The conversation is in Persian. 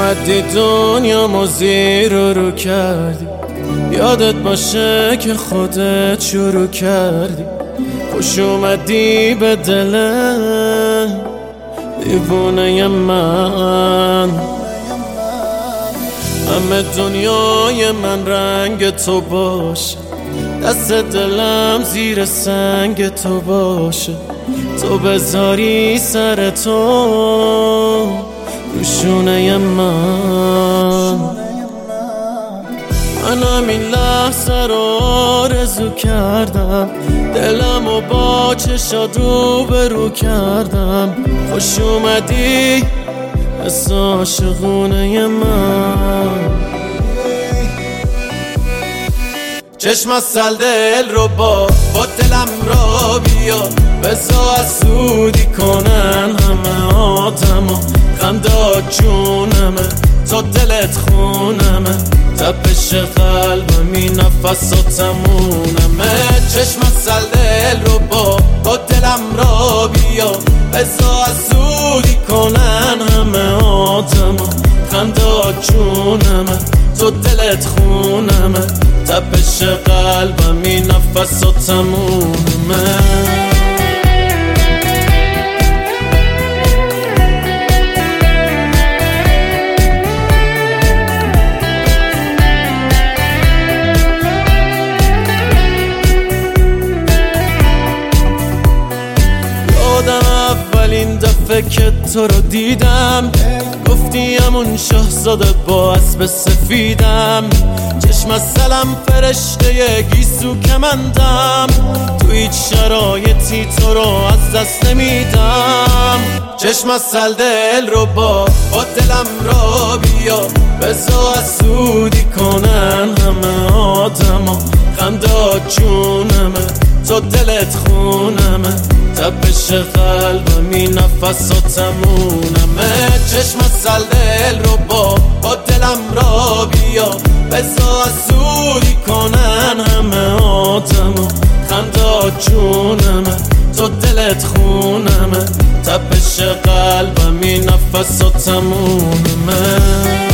اومدی دنیا زیر رو کردی، یادت باشه که خودت شروع کردی. خوش اومدی به دل دیوونه من، همه دنیای من رنگ تو باشه، دست دلم زیر سنگ تو باشه. تو بذاری سر تو روشونه من همین لحظه رو آرزو کردم، دلم و با چشات رو برو کردم. خوش اومدی از عاشقونه من. چشم از سل دل رو با دلم را بیا، بزا حسودی کنن همه آدما. خندات جونمه تا دلت خونمه، تپش قلبمی نفساتمونمه. چشم از سل دل رو با دلم را بیا، بزا حسودی کنن همه آدما. خندات جونمه تو دلت خونمه، تپش قلبمی نفساتمونمه. اولین دفعه که تو رو دیدم، گفتی همون شاهزاده با اسب سفیدم. چشم از سلم فرشته گیسو کمندم، تو هیچ شرایطی تو رو از دست نمیدم. چشم از سل دل رو با دلم را بیا، بزا حسودی کنن همه آدما. خندات جونمه تو دلت خونمه، تپش قلبمی نفساتمونمه. چشم از سل دل رو با دلم را بیا، بزا حسودی کنن همه آدما. خندات جونمه تو دلت خونمه، تپش قلبمی نفساتمونمه.